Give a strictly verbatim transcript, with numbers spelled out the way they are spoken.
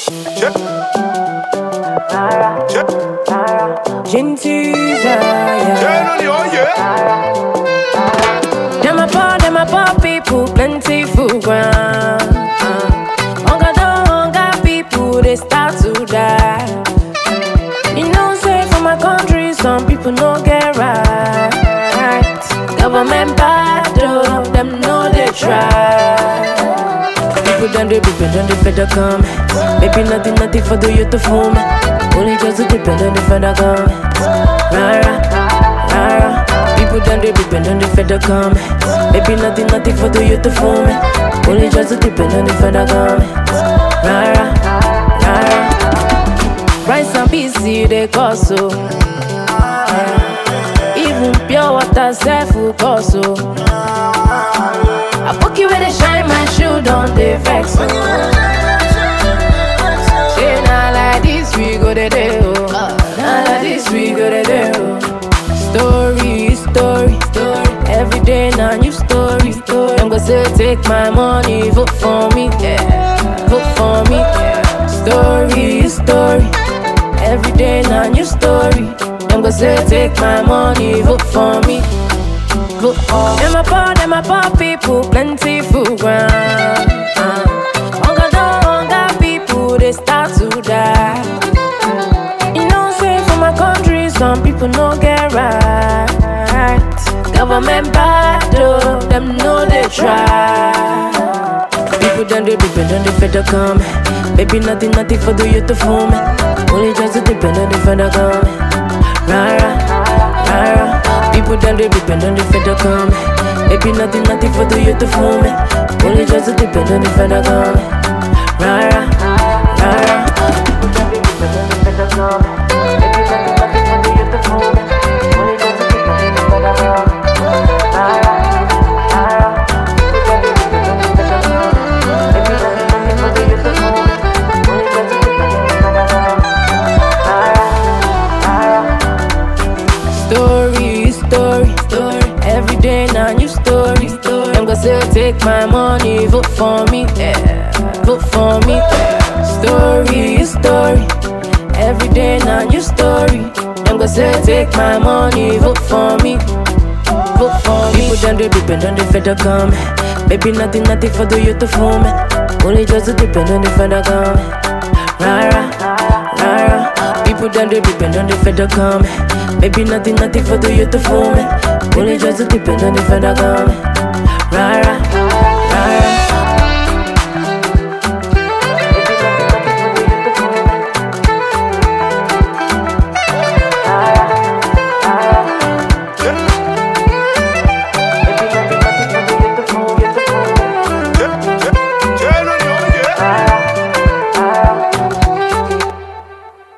Check. Check. Gentilza, yeah. Turn on the oh yeah. Them a poor, them a poor people, plenty food ground. Hunger don't hunger people, they start to die. You know, say for my country, some people no get right. Government bad, though, them know they try. People done they depend on the federal government. Maybe nothing, nothing for the youth to form. Only just to depend on the federal government. Rara, rara. People done they depend on the federal government. Maybe nothing, nothing for the youth to form. Only just to depend on the federal government. Rara, rara. Rice and peas, they cost so. Even pure water, self will cost so. I book you where they shine my shoe, don't they vex so. Say now like this we go to do. Now like this we go to do. Story, story, story. Every day now new story, story. I'm gonna say take my money, vote for me, yeah. Vote for me, yeah. Story, story. Every day now new story. I'm gonna say take my money, vote for me. Vote for me. Them a poor, them a poor people, plenty food ground. Uh. Hunger don't hunger people, they start to die. You know, say for my country, some people no get right. Government bad, though, them know they try. People done they depend on the federal government. Maybe nothing, nothing for the youth to form. Only just to depend on the federal government. Rara, rara. People done they depend on the federal government. Maybe nothing, nothing for the youth to form. Only just to depend on the federal government. Rara, rara. People done they depend on the federal government. Maybe nothing, nothing for the youth to form. Only just to depend on the federal government. Rara, rara. People done they depend on the federal government. Maybe nothing, nothing for the youth to form. Only just to depend on the federal government. Rara, rara. Story, story, story. Every day now new story, story. I'm gonna say take my money, vote for me, yeah. Vote for me, yeah. Story, story. Every day now new story. I'm gonna say take my money, vote for me. Vote for me. People done they depend on the federal government. Maybe nothing, nothing for the youth to form. Only just to depend on the federal government. Rara, rara. People done they depend on the federal government. Maybe nothing, nothing for the youth to form. Only just to depend on the federal government. Rara.